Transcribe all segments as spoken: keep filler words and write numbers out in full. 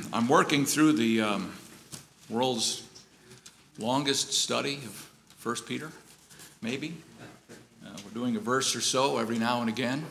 I'm working through the um, world's longest study of First Peter, maybe. Uh, we're doing a verse or so every now and again.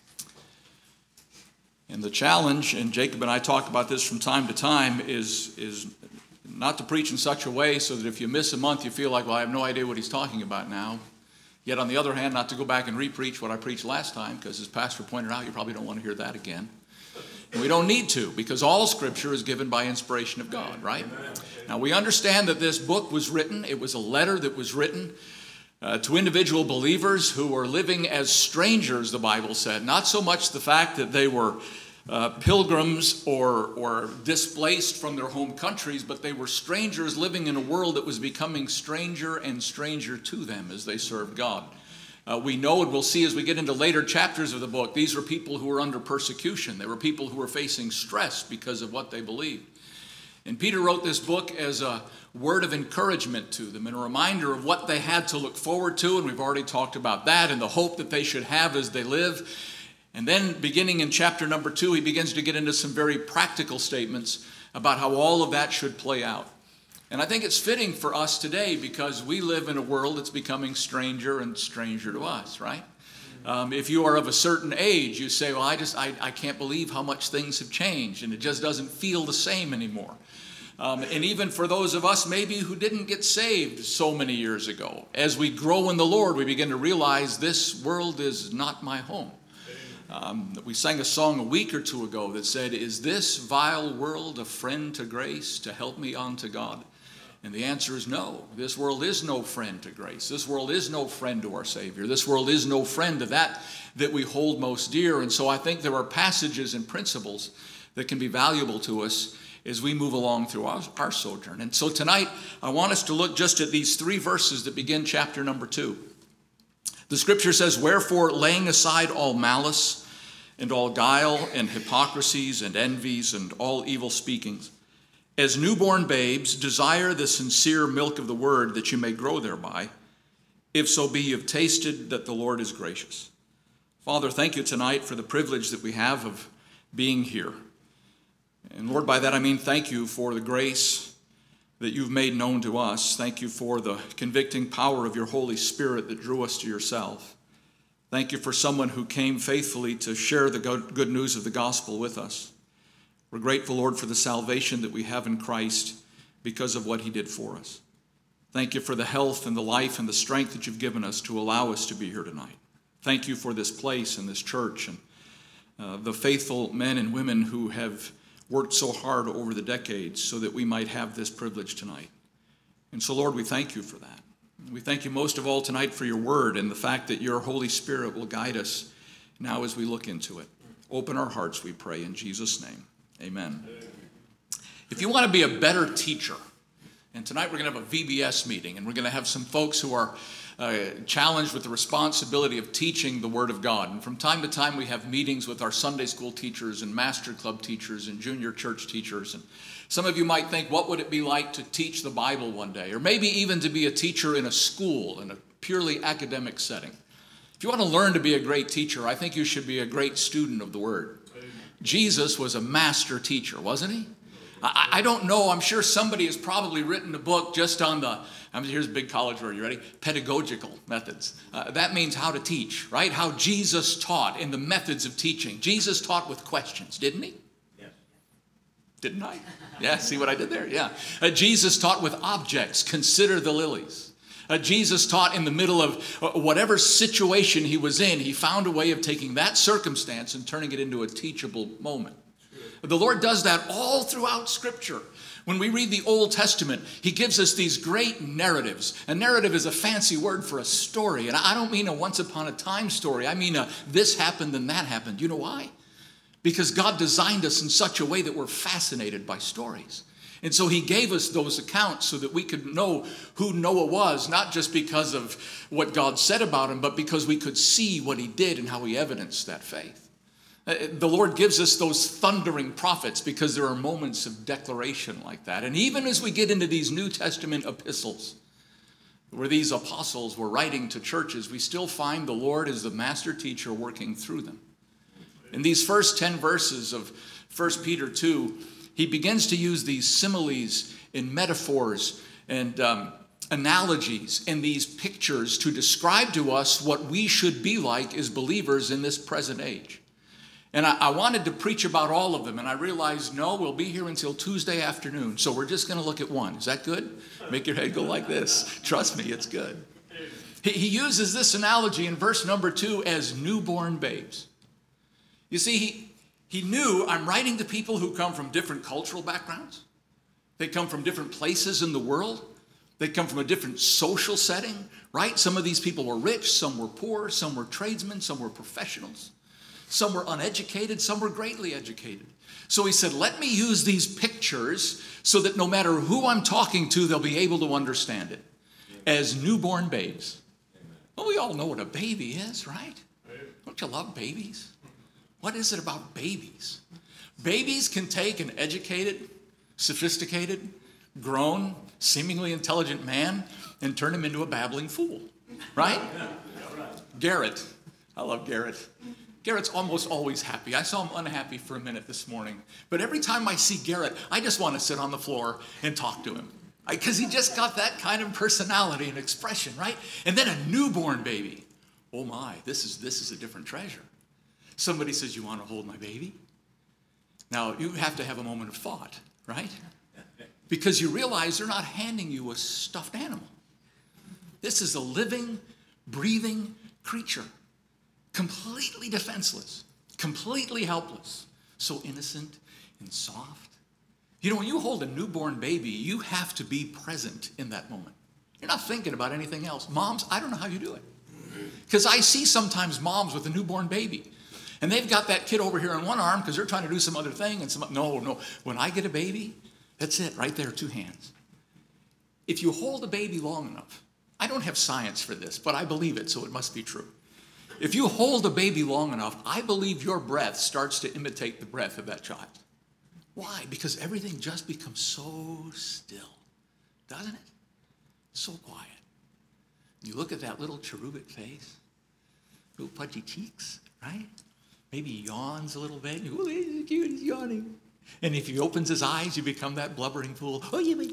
And the challenge, and Jacob and I talk about this from time to time, is, is not to preach in such a way so that if you miss a month, you feel like, well, I have no idea what he's talking about now. Yet on the other hand, not to go back and re-preach what I preached last time, because as Pastor pointed out, you probably don't want to hear that again. And we don't need to, because all Scripture is given by inspiration of God, right? Now, we understand that this book was written. It was a letter that was written uh, to individual believers who were living as strangers, the Bible said. Not so much the fact that they were uh, pilgrims or, or displaced from their home countries, but they were strangers living in a world that was becoming stranger and stranger to them as they served God. Uh, we know, and we'll see as we get into later chapters of the book, these were people who were under persecution. They were people who were facing stress because of what they believed. And Peter wrote this book as a word of encouragement to them and a reminder of what they had to look forward to, and we've already talked about that, and the hope that they should have as they live. And then beginning in chapter number two, he begins to get into some very practical statements about how all of that should play out. And I think it's fitting for us today because we live in a world that's becoming stranger and stranger to us, right? Um, if you are of a certain age, you say, well, I just, I, I can't believe how much things have changed, and it just doesn't feel the same anymore. Um, and even for those of us maybe who didn't get saved so many years ago, as we grow in the Lord, we begin to realize this world is not my home. Um, we sang a song a week or two ago that said, is this vile world a friend to grace to help me on to God? And the answer is no. This world is no friend to grace. This world is no friend to our Savior. This world is no friend to that that we hold most dear. And so I think there are passages and principles that can be valuable to us as we move along through our, our sojourn. And so tonight, I want us to look just at these three verses that begin chapter number two. The scripture says, wherefore, laying aside all malice and all guile and hypocrisies and envies and all evil speakings, as newborn babes, desire the sincere milk of the word that you may grow thereby, if so be you've tasted that the Lord is gracious. Father, thank you tonight for the privilege that we have of being here. And Lord, by that I mean thank you for the grace that you've made known to us. Thank you for the convicting power of your Holy Spirit that drew us to yourself. Thank you for someone who came faithfully to share the good news of the gospel with us. We're grateful, Lord, for the salvation that we have in Christ because of what he did for us. Thank you for the health and the life and the strength that you've given us to allow us to be here tonight. Thank you for this place and this church and uh, the faithful men and women who have worked so hard over the decades so that we might have this privilege tonight. And so, Lord, we thank you for that. We thank you most of all tonight for your word and the fact that your Holy Spirit will guide us now as we look into it. Open our hearts, we pray, in Jesus' name. Amen. If you want to be a better teacher, and tonight we're going to have a V B S meeting, and we're going to have some folks who are uh, challenged with the responsibility of teaching the Word of God. And from time to time we have meetings with our Sunday school teachers and Master Club teachers and junior church teachers. And some of you might think, what would it be like to teach the Bible one day? Or maybe even to be a teacher in a school, in a purely academic setting. If you want to learn to be a great teacher, I think you should be a great student of the Word. Jesus was a master teacher, wasn't he? I, I don't know. I'm sure somebody has probably written a book just on the, I mean, here's a big college word, you ready? Pedagogical methods. Uh, that means how to teach, right? How Jesus taught in the methods of teaching. Jesus taught with questions, didn't he? Yes. Didn't I? Yeah, see what I did there? Yeah. Uh, Jesus taught with objects. Consider the lilies. Uh, Jesus taught in the middle of uh, whatever situation he was in. He found a way of taking that circumstance and turning it into a teachable moment. Sure. The Lord does that all throughout Scripture. When we read the Old Testament, he gives us these great narratives. A narrative is a fancy word for a story. And I don't mean a once upon a time story. I mean a this happened and that happened. You know why? Because God designed us in such a way that we're fascinated by stories. And so he gave us those accounts so that we could know who Noah was, not just because of what God said about him, but because we could see what he did and how he evidenced that faith. The Lord gives us those thundering prophets because there are moments of declaration like that. And even as we get into these New Testament epistles, where these apostles were writing to churches, we still find the Lord as the master teacher working through them. In these first ten verses of First Peter two, he begins to use these similes and metaphors and um, analogies and these pictures to describe to us what we should be like as believers in this present age. And I, I wanted to preach about all of them, and I realized, no, we'll be here until Tuesday afternoon, so we're just going to look at one. Is that good? Make your head go like this. Trust me, it's good. He, he uses this analogy in verse number two as newborn babes. You see, he, he knew I'm writing to people who come from different cultural backgrounds. They come from different places in the world. They come from a different social setting, right? Some of these people were rich, some were poor, some were tradesmen, some were professionals. Some were uneducated, some were greatly educated. So he said, let me use these pictures so that no matter who I'm talking to, they'll be able to understand it. As newborn babes. Well, we all know what a baby is, right? Don't you love babies? What is it about babies? Babies can take an educated, sophisticated, grown, seemingly intelligent man and turn him into a babbling fool, right? Garrett. I love Garrett. Garrett's almost always happy. I saw him unhappy for a minute this morning. But every time I see Garrett, I just want to sit on the floor and talk to him. Because he just got that kind of personality and expression, right? And then a newborn baby. Oh my, this is this is a different treasure. Somebody says, you want to hold my baby? Now, you have to have a moment of thought, right? Because you realize they're not handing you a stuffed animal. This is a living, breathing creature. Completely defenseless, completely helpless, so innocent and soft. You know, when you hold a newborn baby, you have to be present in that moment. You're not thinking about anything else. Moms, I don't know how you do it. Because I see sometimes moms with a newborn baby, and they've got that kid over here in one arm because they're trying to do some other thing. And some, no, no. When I get a baby, that's it, right there, two hands. If you hold a baby long enough, I don't have science for this, but I believe it, so it must be true. If you hold a baby long enough, I believe your breath starts to imitate the breath of that child. Why? Because everything just becomes so still, doesn't it? So quiet. You look at that little cherubic face, little pudgy cheeks, right? Maybe he yawns a little bit. You go, oh, he's cute, he's yawning. And if he opens his eyes, you become that blubbering fool. Oh, yeah,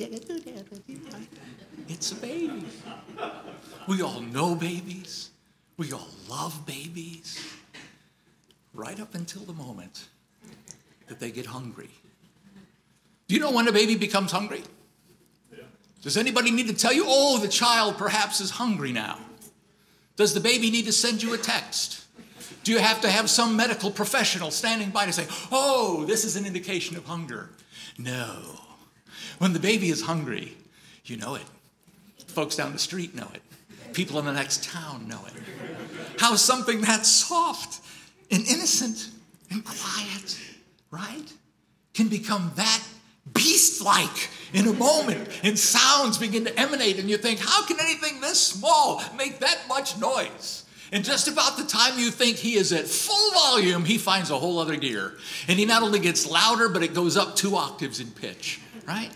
it's a baby. We all know babies. We all love babies, right up until the moment that they get hungry. Do you know when a baby becomes hungry? Yeah. Does anybody need to tell you, oh, the child perhaps is hungry now? Does the baby need to send you a text? Do you have to have some medical professional standing by to say, oh, this is an indication of hunger? No. When the baby is hungry, you know it. Folks down the street know it. People in the next town know it. How something that soft and innocent and quiet, right, can become that beast-like in a moment, and sounds begin to emanate, and you think, how can anything this small make that much noise? And just about the time you think he is at full volume, he finds a whole other gear. And he not only gets louder, but it goes up two octaves in pitch, right?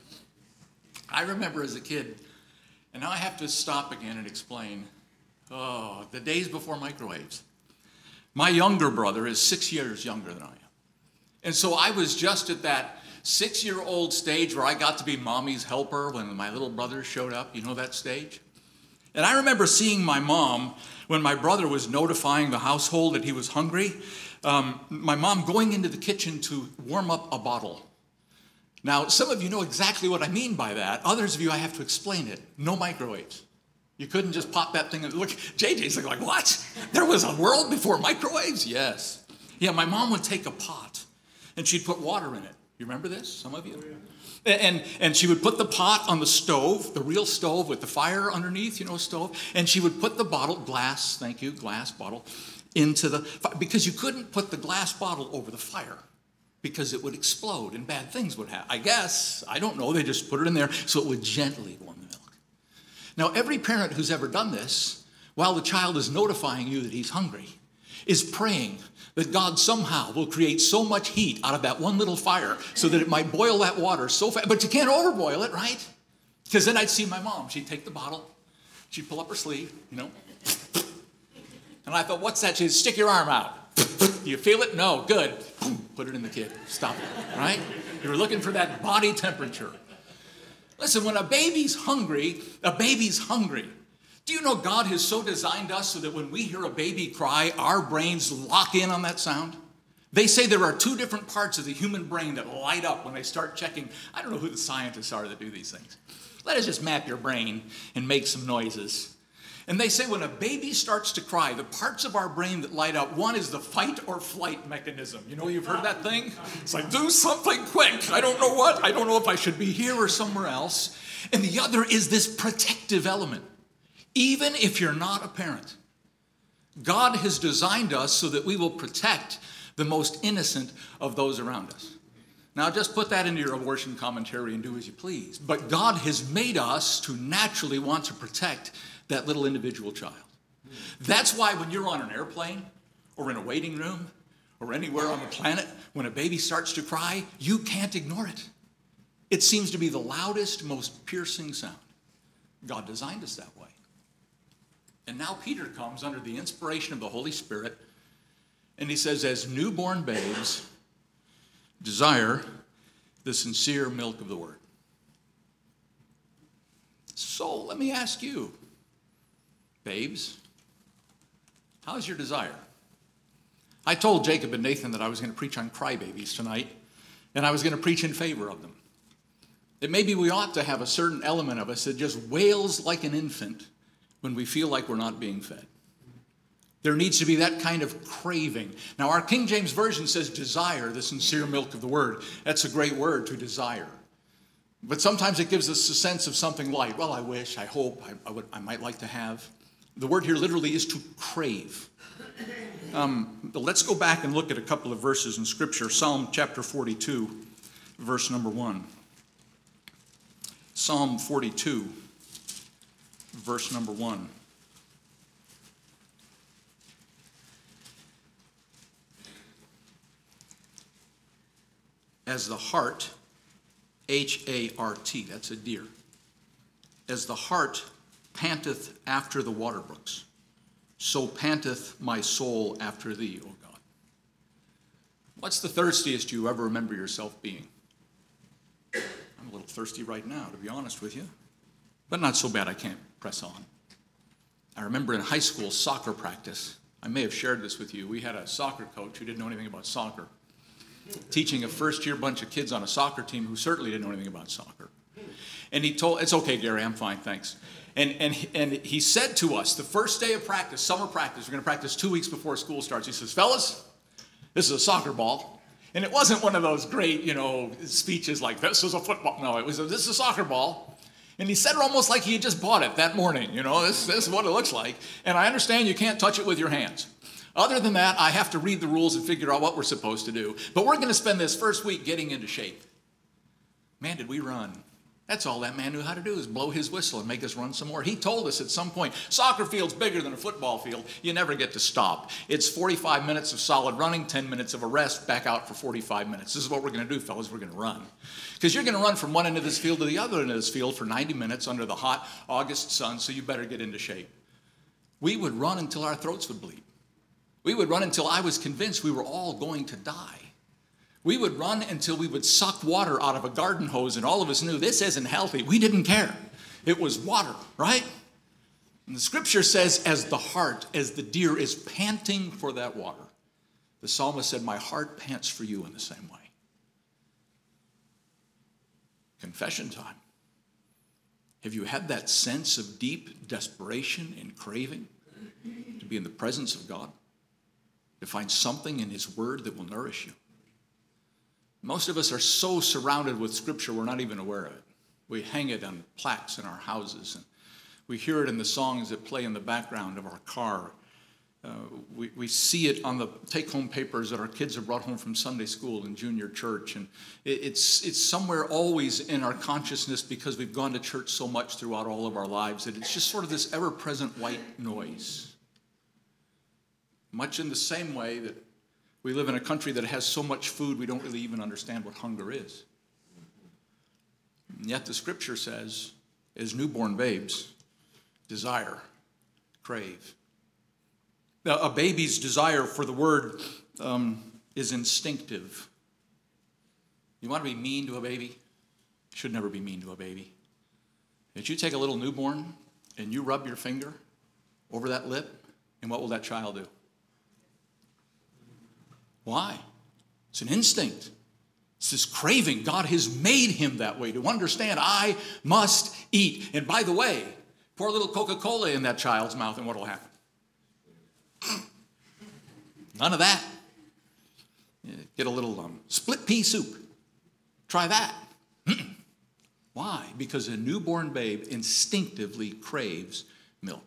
I remember as a kid, and now I have to stop again and explain, oh, the days before microwaves. My younger brother is six years younger than I am. And so I was just at that six-year-old stage where I got to be mommy's helper when my little brother showed up. You know that stage? And I remember seeing my mom when my brother was notifying the household that he was hungry. Um, my mom going into the kitchen to warm up a bottle. Now, some of you know exactly what I mean by that. Others of you, I have to explain it. No microwaves. You couldn't just pop that thing and look. J J's like, what? There was a world before microwaves? Yes. Yeah, my mom would take a pot and she'd put water in it. You remember this, some of you? Oh, yeah. And, and she would put the pot on the stove, the real stove with the fire underneath, you know, stove. And she would put the bottle, glass, thank you, glass bottle, into the, because you couldn't put the glass bottle over the fire, because it would explode and bad things would happen. I guess, I don't know, they just put it in there so it would gently warm the milk. Now, every parent who's ever done this, while the child is notifying you that he's hungry, is praying that God somehow will create so much heat out of that one little fire so that it might boil that water so fast. But you can't overboil it, right? Because then I'd see my mom. She'd take the bottle. She'd pull up her sleeve, you know. And I thought, what's that? She'd stick your arm out. Do you feel it? No. Good. Put it in the kid. Stop it. Right? You're looking for that body temperature. Listen, when a baby's hungry, a baby's hungry. Do you know God has so designed us so that when we hear a baby cry, our brains lock in on that sound? They say there are two different parts of the human brain that light up when they start checking. I don't know who the scientists are that do these things. Let us just map your brain and make some noises. And they say when a baby starts to cry, the parts of our brain that light up, one is the fight or flight mechanism. You know, you've heard that thing? It's like, do something quick. I don't know what. I don't know if I should be here or somewhere else. And the other is this protective element. Even if you're not a parent, God has designed us so that we will protect the most innocent of those around us. Now, just put that into your abortion commentary and do as you please. But God has made us to naturally want to protect that little individual child. That's why when you're on an airplane or in a waiting room or anywhere on the planet, when a baby starts to cry, you can't ignore it. It seems to be the loudest, most piercing sound. God designed us that way. And now Peter comes under the inspiration of the Holy Spirit, and he says, as newborn babes, desire the sincere milk of the word. So let me ask you, babes, how's your desire? I told Jacob and Nathan that I was going to preach on crybabies tonight, and I was going to preach in favor of them. That maybe we ought to have a certain element of us that just wails like an infant when we feel like we're not being fed. There needs to be that kind of craving. Now, our King James Version says desire, the sincere milk of the word. That's a great word, to desire. But sometimes it gives us a sense of something light. Well, I wish, I hope, I, I, would, I might like to have. The word here literally is to crave. Um, but let's go back and look at a couple of verses in Scripture. Psalm chapter forty-two, verse number one. Psalm forty-two, verse number one. As the hart, H A R T, that's a deer. As the hart panteth after the water brooks, so panteth my soul after thee, O God. What's the thirstiest you ever remember yourself being? I'm a little thirsty right now, to be honest with you. But not so bad I can't press on. I remember in high school soccer practice, I may have shared this with you, we had a soccer coach who didn't know anything about soccer, teaching a first-year bunch of kids on a soccer team who certainly didn't know anything about soccer. And he told, it's okay, Gary, I'm fine, thanks. And, and, and he said to us, the first day of practice, summer practice, we're going to practice two weeks before school starts, he says, fellas, this is a soccer ball. And it wasn't one of those great, you know, speeches like, this is a football. No, it was, a, this is a soccer ball. And he said it almost like he had just bought it that morning. You know, this, this is what it looks like. And I understand you can't touch it with your hands. Other than that, I have to read the rules and figure out what we're supposed to do. But we're going to spend this first week getting into shape. Man, did we run. That's all that man knew how to do, is blow his whistle and make us run some more. He told us at some point, soccer field's bigger than a football field. You never get to stop. It's forty-five minutes of solid running, ten minutes of a rest, back out for forty-five minutes. This is what we're going to do, fellas. We're going to run. Because you're going to run from one end of this field to the other end of this field for ninety minutes under the hot August sun, so you better get into shape. We would run until our throats would bleed. We would run until I was convinced we were all going to die. We would run until we would suck water out of a garden hose, and all of us knew this isn't healthy. We didn't care. It was water, right? And the scripture says, as the hart, as the deer is panting for that water, the psalmist said, my heart pants for you in the same way. Confession time. Have you had that sense of deep desperation and craving to be in the presence of God? To find something in his word that will nourish you? Most of us are so surrounded with Scripture, we're not even aware of it. We hang it on plaques in our houses, and we hear it in the songs that play in the background of our car. Uh, we, we see it on the take-home papers that our kids are brought home from Sunday school and junior church, and it, it's, it's somewhere always in our consciousness because we've gone to church so much throughout all of our lives that it's just sort of this ever-present white noise. Much in the same way that we live in a country that has so much food we don't really even understand what hunger is. And yet the scripture says, as newborn babes, desire, crave. A baby's desire for the word um, is instinctive. You want to be mean to a baby? You should never be mean to a baby. If you take a little newborn and you rub your finger over that lip, and what will that child do? Why? It's an instinct. It's this craving. God has made him that way to understand, I must eat. And by the way, pour a little Coca-Cola in that child's mouth, and what will happen? None of that. Get a little um, split pea soup. Try that. Why? Because a newborn babe instinctively craves milk.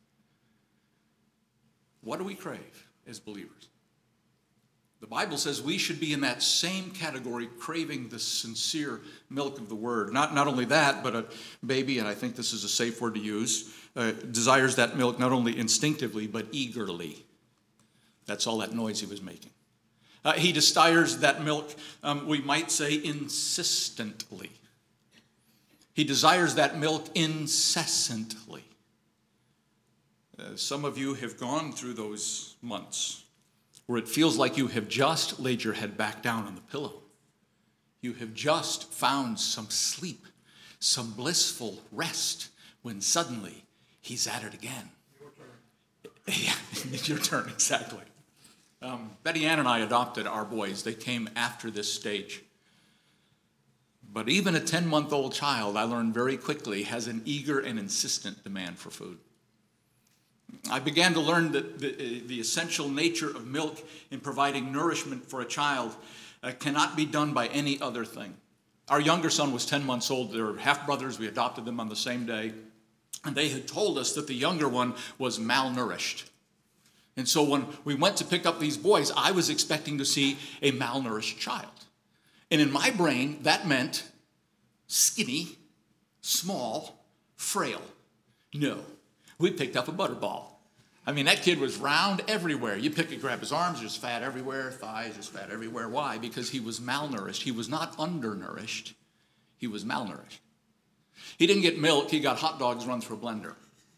What do we crave as believers? The Bible says we should be in that same category, craving the sincere milk of the word. Not, not only that, but a baby, and I think this is a safe word to use, uh, desires that milk not only instinctively, but eagerly. That's all that noise he was making. Uh, he desires that milk, um, we might say, insistently. He desires that milk incessantly. Uh, some of you have gone through those months where it feels like you have just laid your head back down on the pillow. You have just found some sleep, some blissful rest, when suddenly he's at it again. Your turn. Yeah, it's your turn, exactly. Um, Betty Ann and I adopted our boys. They came after this stage. But even a ten-month-old child, I learned very quickly, has an eager and insistent demand for food. I began to learn that the, the essential nature of milk in providing nourishment for a child uh, cannot be done by any other thing. Our younger son was ten months old. They were half-brothers. We adopted them on the same day. And they had told us that the younger one was malnourished. And so when we went to pick up these boys, I was expecting to see a malnourished child. And in my brain, that meant skinny, small, frail. No. We picked up a butterball. I mean, that kid was round everywhere. You pick it, grab his arms, just fat everywhere, thighs, just fat everywhere. Why? Because he was malnourished. He was not undernourished. He was malnourished. He didn't get milk. He got hot dogs run through a blender.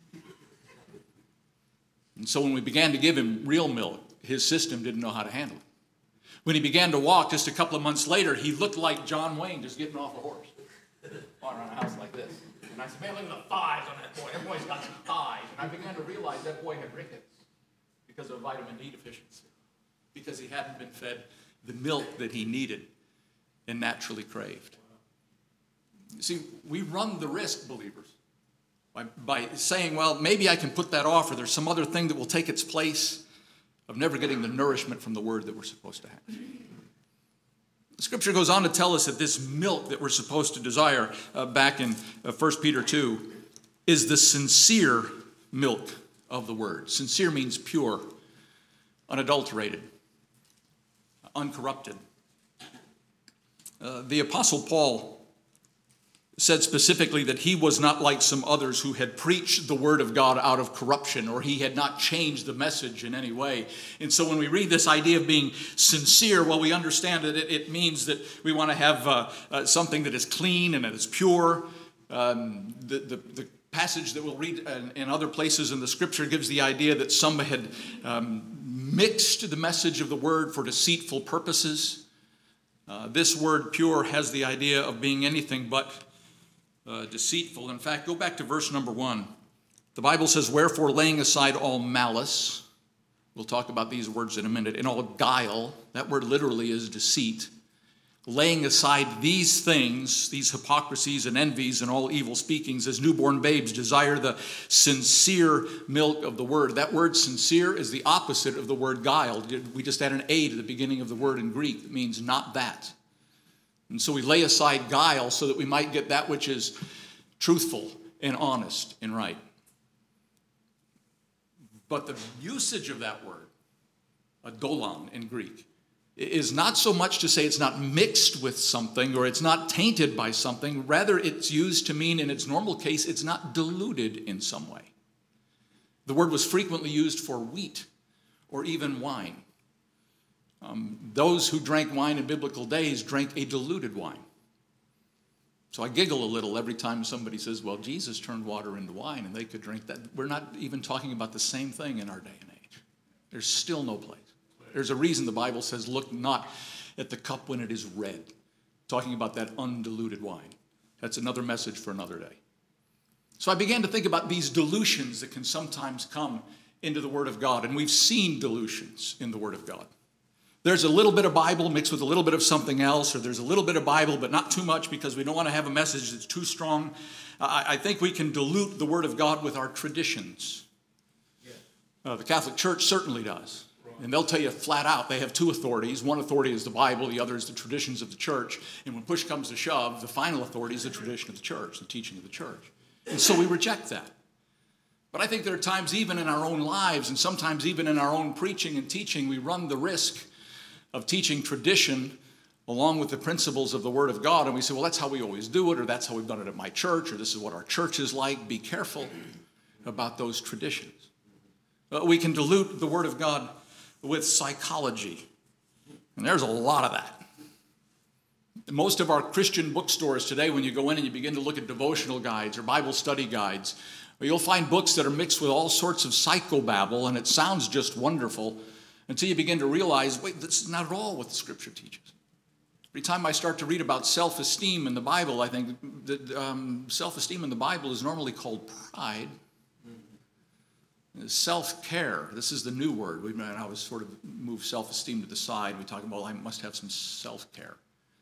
And so when we began to give him real milk, his system didn't know how to handle it. When he began to walk just a couple of months later, he looked like John Wayne just getting off a horse. Walking around the house like this. And I said, man, look at the thighs on that boy. That boy's got some thighs. And I began to realize that boy had rickets because of vitamin D deficiency, because he hadn't been fed the milk that he needed and naturally craved. You see, we run the risk, believers, by, by saying, well, maybe I can put that off, or there's some other thing that will take its place, of never getting the nourishment from the word that we're supposed to have. The scripture goes on to tell us that this milk that we're supposed to desire, uh, back in uh, First Peter two, is the sincere milk of the word. Sincere means pure, unadulterated, uncorrupted. Uh, the Apostle Paul said specifically that he was not like some others who had preached the word of God out of corruption, or he had not changed the message in any way. And so when we read this idea of being sincere, well, we understand that it, it means that we want to have uh, uh, something that is clean and that is pure. Um, the, the, the passage that we'll read in, in other places in the scripture gives the idea that some had um, mixed the message of the word for deceitful purposes. Uh, this word pure has the idea of being anything but Uh, deceitful. In fact, go back to verse number one. The Bible says, wherefore laying aside all malice, we'll talk about these words in a minute, and all guile, that word literally is deceit, laying aside these things, these hypocrisies and envies and all evil speakings, as newborn babes desire the sincere milk of the word. That word sincere is the opposite of the word guile. We just add an A to the beginning of the word in Greek. It means not that. And so we lay aside guile so that we might get that which is truthful and honest and right. But the usage of that word, adolon in Greek, is not so much to say it's not mixed with something or it's not tainted by something. Rather, it's used to mean in its normal case, it's not diluted in some way. The word was frequently used for wheat or even wine. Um, those who drank wine in biblical days drank a diluted wine. So I giggle a little every time somebody says, well, Jesus turned water into wine and they could drink that. We're not even talking about the same thing in our day and age. There's still no place. There's a reason the Bible says, look not at the cup when it is red, talking about that undiluted wine. That's another message for another day. So I began to think about these dilutions that can sometimes come into the Word of God, and we've seen dilutions in the Word of God. There's a little bit of Bible mixed with a little bit of something else, or there's a little bit of Bible but not too much because we don't want to have a message that's too strong. I, I think we can dilute the Word of God with our traditions. Uh, the Catholic Church certainly does. And they'll tell you flat out they have two authorities. One authority is the Bible, the other is the traditions of the church. And when push comes to shove, the final authority is the tradition of the church, the teaching of the church. And so we reject that. But I think there are times even in our own lives and sometimes even in our own preaching and teaching, we run the risk of teaching tradition along with the principles of the Word of God. And we say, well, that's how we always do it, or that's how we've done it at my church, or this is what our church is like. Be careful about those traditions. Uh, we can dilute the Word of God with psychology. And there's a lot of that. Most of our Christian bookstores today, when you go in and you begin to look at devotional guides or Bible study guides, you'll find books that are mixed with all sorts of psychobabble, and it sounds just wonderful until you begin to realize, wait, this is not at all what the Scripture teaches. Every time I start to read about self-esteem in the Bible, I think that um, self-esteem in the Bible is normally called pride. Self-care, this is the new word. We I always sort of move self-esteem to the side. We talk about, well, I must have some self-care.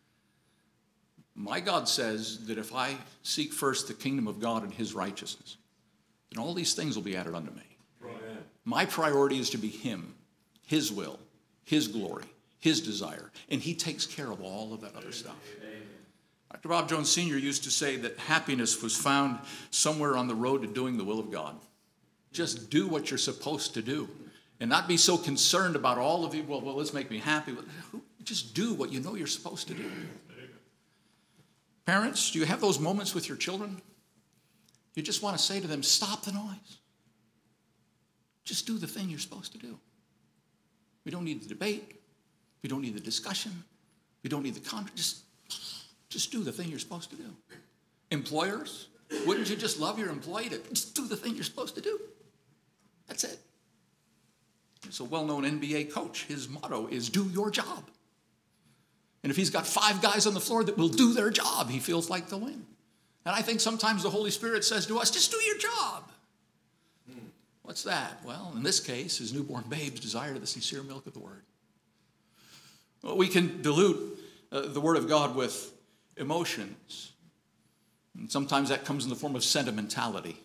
My God says that if I seek first the kingdom of God and his righteousness, then all these things will be added unto me. Right. My priority is to be him, his will, his glory, his desire, and he takes care of all of that other stuff. Amen. Doctor Bob Jones Senior used to say that happiness was found somewhere on the road to doing the will of God. Just do what you're supposed to do and not be so concerned about all of you. Well, well, let's make me happy. Just do what you know you're supposed to do. Parents, do you have those moments with your children? You just want to say to them, stop the noise. Just do the thing you're supposed to do. We don't need the debate. We don't need the discussion. We don't need the contract. Just, just do the thing you're supposed to do. Employers, wouldn't you just love your employee to just do the thing you're supposed to do? That's it. There's a well-known N B A coach. His motto is do your job. And if he's got five guys on the floor that will do their job, he feels like they'll win. And I think sometimes the Holy Spirit says to us, just do your job. Hmm. What's that? Well, in this case, his newborn babes desire the sincere milk of the word. Well, we can dilute uh, the word of God with emotions. And sometimes that comes in the form of sentimentality.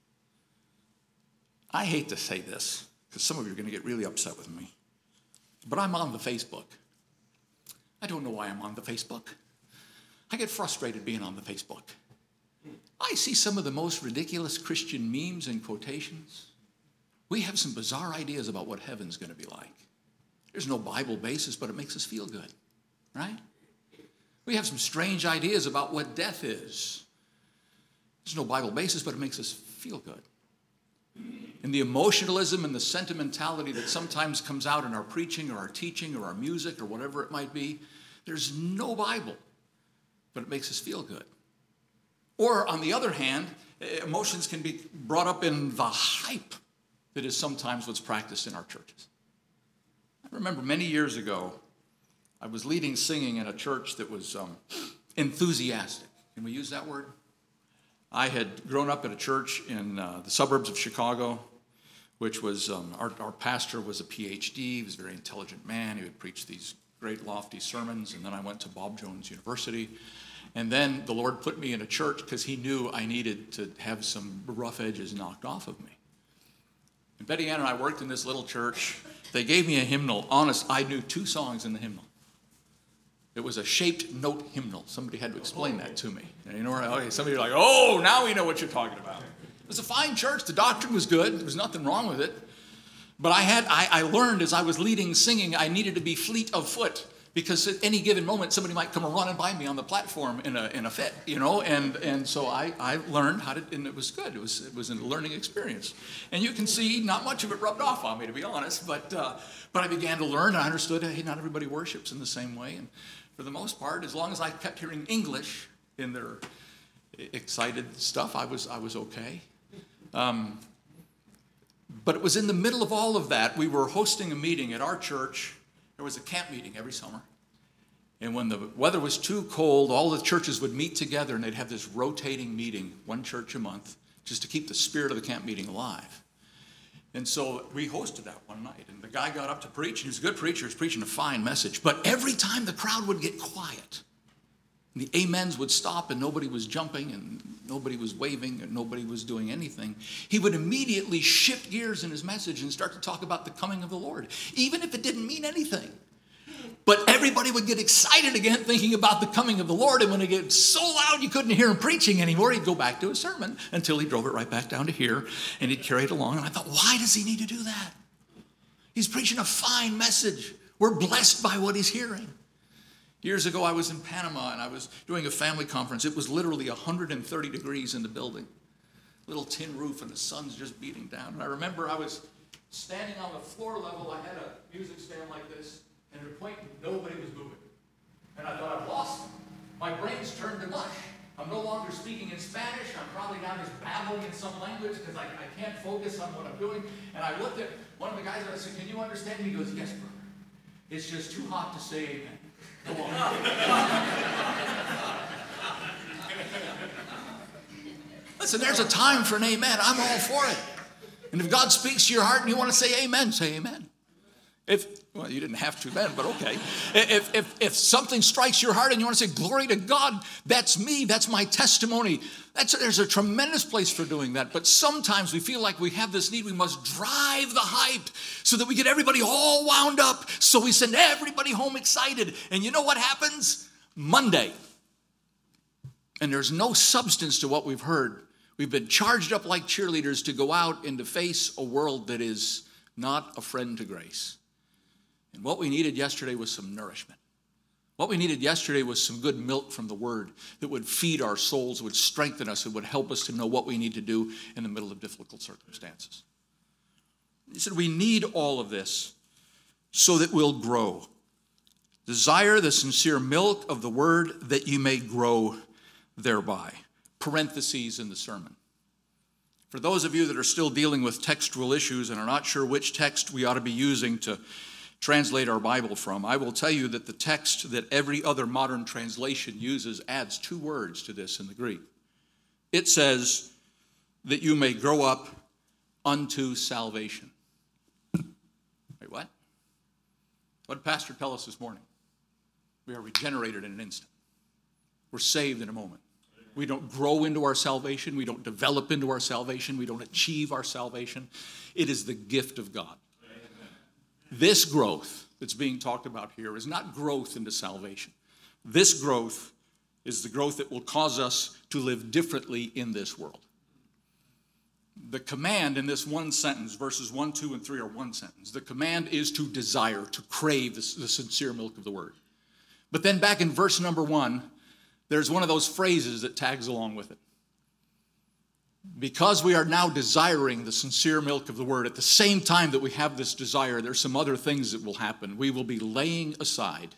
I hate to say this, because some of you are going to get really upset with me, but I'm on the Facebook. I don't know why I'm on the Facebook. I get frustrated being on the Facebook. I see some of the most ridiculous Christian memes and quotations. We have some bizarre ideas about what heaven's going to be like. There's no Bible basis, but it makes us feel good, right? We have some strange ideas about what death is. There's no Bible basis, but it makes us feel good. And the emotionalism and the sentimentality that sometimes comes out in our preaching or our teaching or our music or whatever it might be, there's no Bible, but it makes us feel good. Or on the other hand, emotions can be brought up in the hype that is sometimes what's practiced in our churches. I remember many years ago, I was leading singing in a church that was um, enthusiastic. Can we use that word? I had grown up at a church in uh, the suburbs of Chicago, which was, um, our, our pastor was a P H D. He was a very intelligent man. He would preach these great lofty sermons. And then I went to Bob Jones University. And then the Lord put me in a church because he knew I needed to have some rough edges knocked off of me. And Betty Ann and I worked in this little church. They gave me a hymnal. Honest, I knew two songs in the hymnal. It was a shaped note hymnal. Somebody had to explain that to me. And you know, okay, somebody like, oh, now we know what you're talking about. It was a fine church. The doctrine was good. There was nothing wrong with it. But I had, I, I learned as I was leading singing, I needed to be fleet of foot because at any given moment, somebody might come running by me on the platform in a in a fit, you know. And and so I, I learned how to, and it was good. It was it was a learning experience. And you can see not much of it rubbed off on me, to be honest. But uh, but I began to learn. And I understood, hey, not everybody worships in the same way. And for the most part, as long as I kept hearing English in their excited stuff, I was I was okay. Um, But it was in the middle of all of that, we were hosting a meeting at our church. There was a camp meeting every summer. And when the weather was too cold, all the churches would meet together and they'd have this rotating meeting, one church a month, just to keep the spirit of the camp meeting alive. And so we hosted that one night. And the guy got up to preach. And he was a good preacher. He was preaching a fine message. But every time the crowd would get quiet, the amens would stop and nobody was jumping and nobody was waving and nobody was doing anything, he would immediately shift gears in his message and start to talk about the coming of the Lord, even if it didn't mean anything. But everybody would get excited again thinking about the coming of the Lord, and when it gets so loud you couldn't hear him preaching anymore, he'd go back to his sermon until he drove it right back down to here, and he'd carry it along. And I thought, why does he need to do that? He's preaching a fine message. We're blessed by what he's hearing. Years ago, I was in Panama, and I was doing a family conference. It was literally one hundred thirty degrees in the building. Little tin roof, and the sun's just beating down. And I remember I was standing on the floor level. I had a music stand like this, and at a point, nobody was moving. And I thought, I've lost them. My brain's turned to mush. I'm no longer speaking in Spanish. I'm probably now just babbling in some language because I, I can't focus on what I'm doing. And I looked at one of the guys and I said, can you understand me? He goes, yes, brother. It's just too hot to say amen. Go on. Listen, there's a time for an amen. I'm all for it. And if God speaks to your heart and you want to say amen, say amen. If, well, you didn't have to then, but okay. If, if, if something strikes your heart and you want to say, glory to God, that's me, that's my testimony. That's, there's a tremendous place for doing that. But sometimes we feel like we have this need. We must drive the hype so that we get everybody all wound up. So we send everybody home excited. And you know what happens? Monday. And there's no substance to what we've heard. We've been charged up like cheerleaders to go out and to face a world that is not a friend to grace. And what we needed yesterday was some nourishment. What we needed yesterday was some good milk from the Word that would feed our souls, would strengthen us, and would help us to know what we need to do in the middle of difficult circumstances. He said we need all of this so that we'll grow. Desire the sincere milk of the Word that you may grow thereby. Parentheses in the sermon. For those of you that are still dealing with textual issues and are not sure which text we ought to be using to translate our Bible from, I will tell you that the text that every other modern translation uses adds two words to this in the Greek. It says that you may grow up unto salvation. Wait, what? What did Pastor tell us this morning? We are regenerated in an instant. We're saved in a moment. We don't grow into our salvation. We don't develop into our salvation. We don't achieve our salvation. It is the gift of God. This growth that's being talked about here is not growth into salvation. This growth is the growth that will cause us to live differently in this world. The command in this one sentence, verses one, two, and three are one sentence. The command is to desire, to crave the, the sincere milk of the Word. But then back in verse number one, there's one of those phrases that tags along with it. Because we are now desiring the sincere milk of the Word, at the same time that we have this desire, there's some other things that will happen. We will be laying aside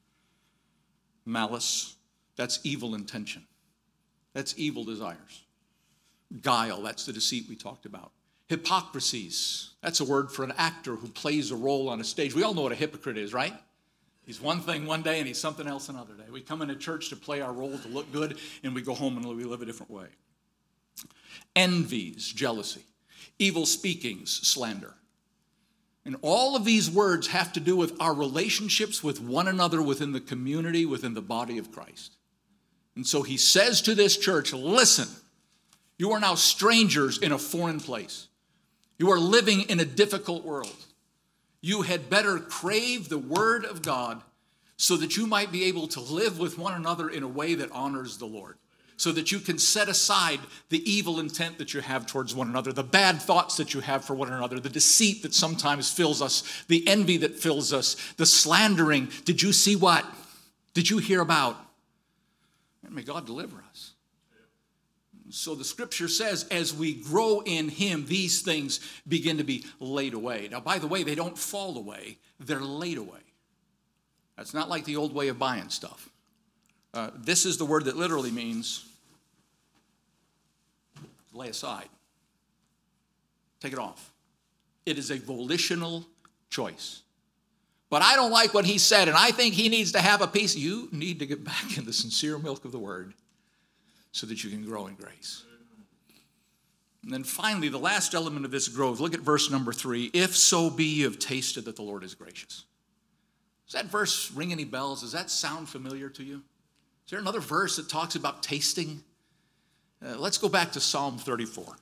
malice, that's evil intention. That's evil desires. Guile, that's the deceit we talked about. Hypocrisies, that's a word for an actor who plays a role on a stage. We all know what a hypocrite is, right? He's one thing one day and he's something else another day. We come into church to play our role, to look good, and we go home and we live a different way. Envies, jealousy. Evil speakings, slander. And all of these words have to do with our relationships with one another within the community, within the body of Christ. And so he says to this church, listen, you are now strangers in a foreign place. You are living in a difficult world. You had better crave the Word of God so that you might be able to live with one another in a way that honors the Lord. So that you can set aside the evil intent that you have towards one another, the bad thoughts that you have for one another, the deceit that sometimes fills us, the envy that fills us, the slandering. Did you see what? Did you hear about? And may God deliver us. So the scripture says, as we grow in him, these things begin to be laid away. Now, by the way, they don't fall away. They're laid away. That's not like the old way of buying stuff. Uh, this is the word that literally means lay aside. Take it off. It is a volitional choice. But I don't like what he said, and I think he needs to have a piece. You need to get back in the sincere milk of the word so that you can grow in grace. And then finally, the last element of this growth, look at verse number three. If so be you have tasted that the Lord is gracious. Does that verse ring any bells? Does that sound familiar to you? Is there another verse that talks about tasting? Uh, let's go back to Psalm thirty-four.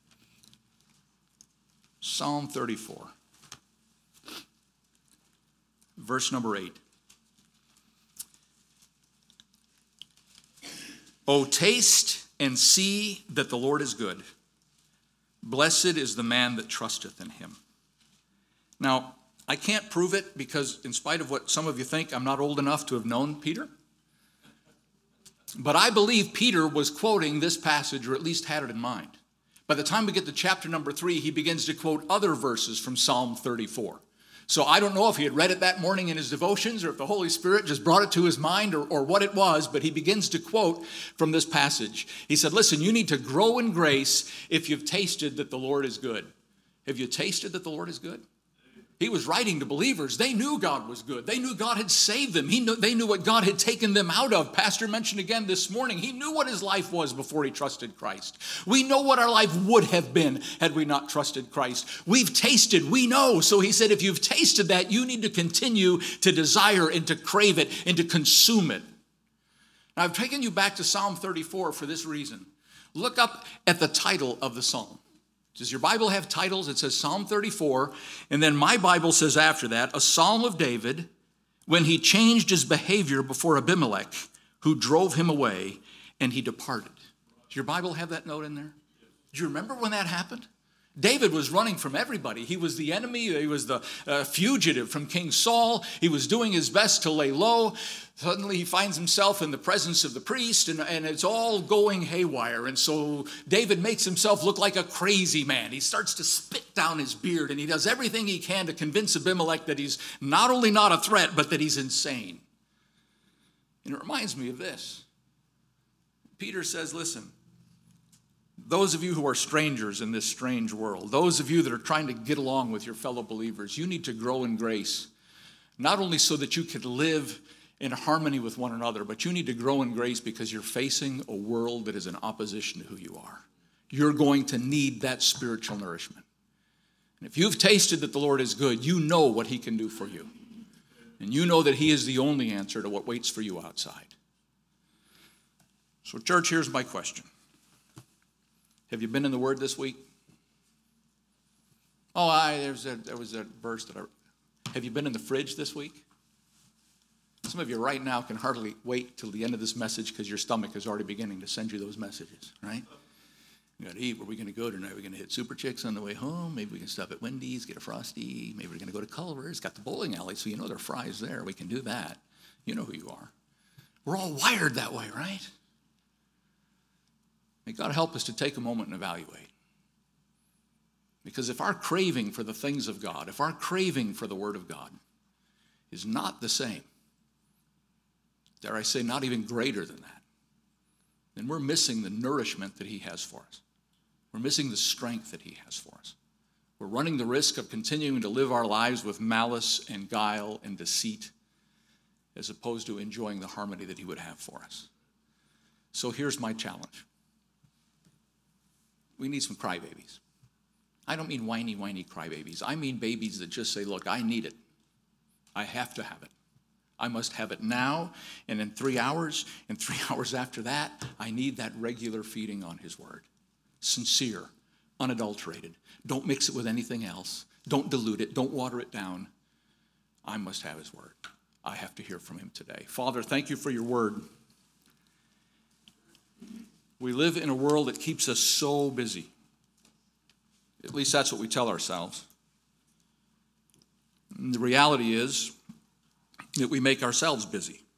Psalm thirty-four. Verse number eight. O taste and see that the Lord is good. Blessed is the man that trusteth in him. Now, I can't prove it because in spite of what some of you think, I'm not old enough to have known Peter. But I believe Peter was quoting this passage, or at least had it in mind. By the time we get to chapter number three, he begins to quote other verses from Psalm thirty-four. So I don't know if he had read it that morning in his devotions or if the Holy Spirit just brought it to his mind or, or what it was, but he begins to quote from this passage. He said, listen, you need to grow in grace if you've tasted that the Lord is good. Have you tasted that the Lord is good? He was writing to believers. They knew God was good. They knew God had saved them. He knew, they knew what God had taken them out of. Pastor mentioned again this morning, he knew what his life was before he trusted Christ. We know what our life would have been had we not trusted Christ. We've tasted, we know. So he said, if you've tasted that, you need to continue to desire and to crave it and to consume it. Now, I've taken you back to Psalm thirty-four for this reason. Look up at the title of the psalm. Does your Bible have titles? It says Psalm thirty-four, and then my Bible says after that, a psalm of David when he changed his behavior before Abimelech, who drove him away, and he departed. Does your Bible have that note in there? Do you remember when that happened? David was running from everybody. He was the enemy. He was the uh, fugitive from King Saul. He was doing his best to lay low. Suddenly he finds himself in the presence of the priest, and, and it's all going haywire. And so David makes himself look like a crazy man. He starts to spit down his beard, and he does everything he can to convince Abimelech that he's not only not a threat, but that he's insane. And it reminds me of this. Peter says, listen, those of you who are strangers in this strange world, those of you that are trying to get along with your fellow believers, you need to grow in grace, not only so that you could live in harmony with one another, but you need to grow in grace because you're facing a world that is in opposition to who you are. You're going to need that spiritual nourishment. And if you've tasted that the Lord is good, you know what he can do for you. And you know that he is the only answer to what waits for you outside. So, church, here's my question. Have you been in the Word this week? Oh, I, there's a, there was a verse that I... Have you been in the fridge this week? Some of you right now can hardly wait till the end of this message because your stomach is already beginning to send you those messages, right? We got to eat. Where are we going to go tonight? We're going to hit Super Chicks on the way home. Maybe we can stop at Wendy's, get a Frosty. Maybe we're going to go to Culver's. Got the bowling alley, so you know there are fries there. We can do that. You know who you are. We're all wired that way, right? May God help us to take a moment and evaluate. Because if our craving for the things of God, if our craving for the Word of God is not the same, dare I say not even greater than that, then we're missing the nourishment that he has for us. We're missing the strength that he has for us. We're running the risk of continuing to live our lives with malice and guile and deceit as opposed to enjoying the harmony that he would have for us. So here's my challenge. We need some crybabies. I don't mean whiny, whiny crybabies. I mean babies that just say, look, I need it. I have to have it. I must have it now, and in three hours, and three hours after that, I need that regular feeding on his word. Sincere, unadulterated. Don't mix it with anything else. Don't dilute it. Don't water it down. I must have his word. I have to hear from him today. Father, thank you for your word. We live in a world that keeps us so busy. At least that's what we tell ourselves. And the reality is that we make ourselves busy.